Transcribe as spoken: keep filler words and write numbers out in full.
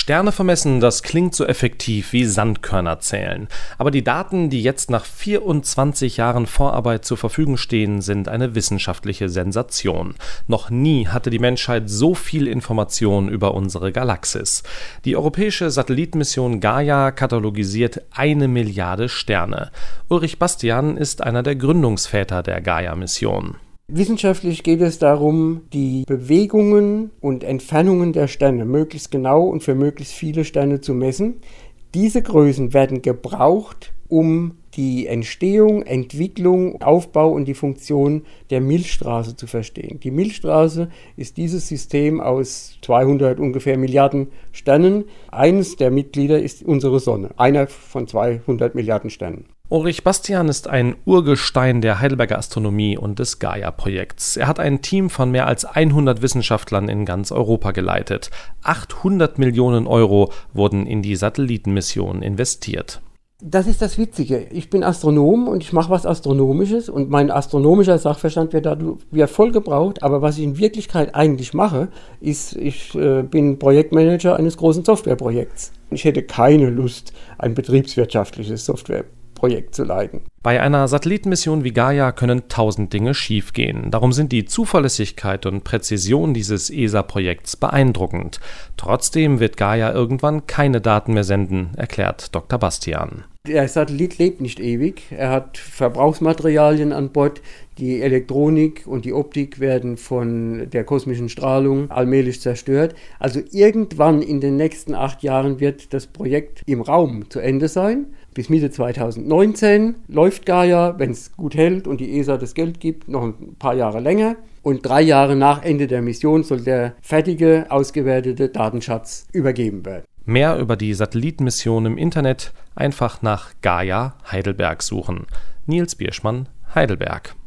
Sterne vermessen, das klingt so effektiv wie Sandkörner zählen. Aber die Daten, die jetzt nach vierundzwanzig Jahren Vorarbeit zur Verfügung stehen, sind eine wissenschaftliche Sensation. Noch nie hatte die Menschheit so viel Information über unsere Galaxis. Die europäische Satellitenmission Gaia katalogisiert eine Milliarde Sterne. Ulrich Bastian ist einer der Gründungsväter der Gaia-Mission. Wissenschaftlich geht es darum, die Bewegungen und Entfernungen der Sterne möglichst genau und für möglichst viele Sterne zu messen. Diese Größen werden gebraucht, um die Entstehung, Entwicklung, Aufbau und die Funktion der Milchstraße zu verstehen. Die Milchstraße ist dieses System aus zweihundert ungefähr Milliarden Sternen. Eines der Mitglieder ist unsere Sonne, einer von zweihundert Milliarden Sternen. Ulrich Bastian ist ein Urgestein der Heidelberger Astronomie und des Gaia-Projekts. Er hat ein Team von mehr als hundert Wissenschaftlern in ganz Europa geleitet. achthundert Millionen Euro wurden in die Satellitenmission investiert. Das ist das Witzige. Ich bin Astronom und ich mache was Astronomisches und mein astronomischer Sachverstand wird dadurch voll gebraucht. Aber was ich in Wirklichkeit eigentlich mache, ist, ich äh, bin Projektmanager eines großen Softwareprojekts. Ich hätte keine Lust, ein betriebswirtschaftliches Softwareprojekt zu leiten. Bei einer Satellitenmission wie Gaia können tausend Dinge schiefgehen. Darum sind die Zuverlässigkeit und Präzision dieses E S A-Projekts beeindruckend. Trotzdem wird Gaia irgendwann keine Daten mehr senden, erklärt Doktor Bastian. Der Satellit lebt nicht ewig. Er hat Verbrauchsmaterialien an Bord. Die Elektronik und die Optik werden von der kosmischen Strahlung allmählich zerstört. Also irgendwann in den nächsten acht Jahren wird das Projekt im Raum zu Ende sein. Bis Mitte zweitausendneunzehn läuft Gaia, wenn es gut hält und die E S A das Geld gibt, noch ein paar Jahre länger. Und drei Jahre nach Ende der Mission soll der fertige, ausgewertete Datenschatz übergeben werden. Mehr über die Satellitenmission im Internet einfach nach Gaia Heidelberg suchen. Nils Bierschmann, Heidelberg.